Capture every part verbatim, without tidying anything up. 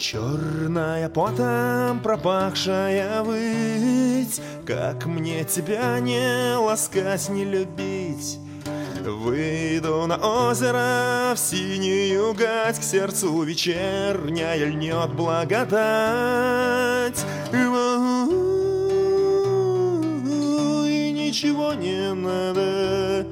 Черная потом пропахшая выть, как мне тебя не ласкать, не любить. Выйду на озеро в синюю гать, к сердцу вечерняя льнет благодать. И ничего не надо.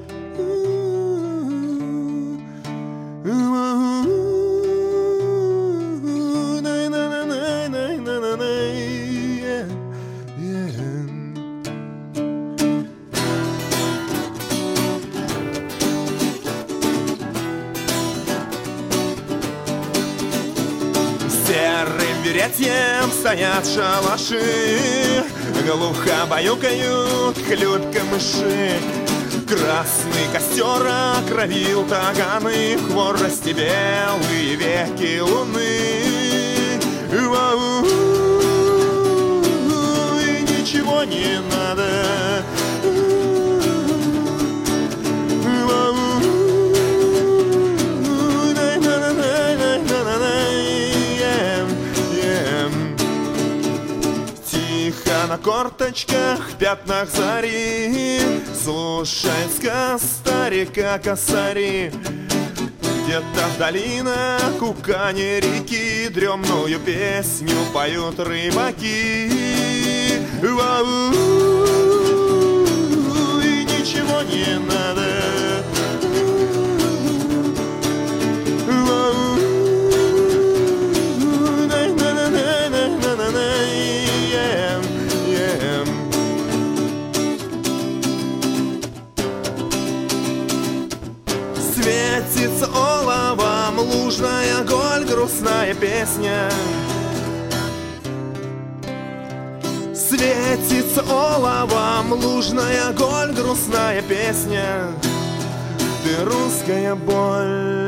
Серым веретьем стоят шалаши, глухо баюкают хлюпка-мыши. Красный костер окровил таганы, в хворости белые веки луны. И ничего не надо. На корточках, в пятнах зари слушает сказ старика косари. Где-то в долинах у кани реки дремную песню поют рыбаки. Вау, и ничего не надо. Светится оловом лужная голь, грустная песня. Светится оловом лужная голь, грустная песня. Ты русская боль.